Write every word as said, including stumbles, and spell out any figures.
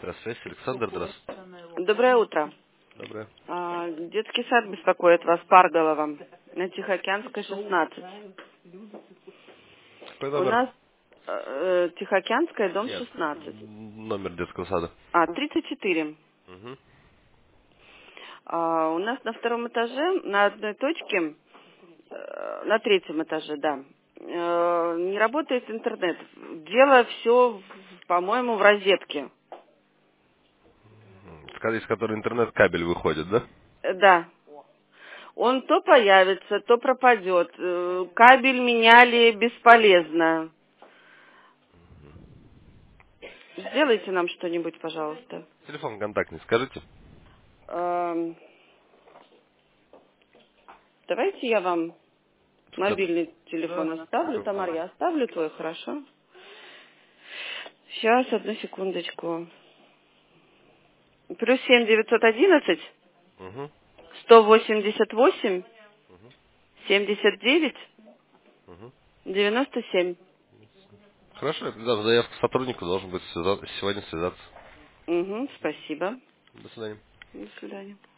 Здравствуйте, Александр, здравствуйте. Доброе утро. Доброе. А, Детский сад беспокоит вас, Парголова, на Тихоокеанской, шестнадцать. Какой У номер? нас э, Тихоокеанская, дом Нет, шестнадцать. номер детского сада. А, тридцать четыре. Угу. А, у нас на втором этаже, на одной точке, э, на третьем этаже, да, э, не работает интернет. Дело все, по-моему, в розетке. Из которой интернет-кабель выходит, да? Э, Да. Он то появится, то пропадет. Э, Кабель меняли бесполезно. Сделайте нам что-нибудь, пожалуйста. Телефон контактный, скажите. Эм, Давайте я вам Да. мобильный телефон оставлю. Тамар, я оставлю твой, хорошо? Сейчас, одну секундочку. Плюс семь девятьсот одиннадцать Угу. сто восемьдесят восемь семьдесят девять Угу. девяносто семь. Хорошо, я тогда заявку сотруднику должен быть связа- сегодня связаться. Угу, спасибо. До свидания. До свидания.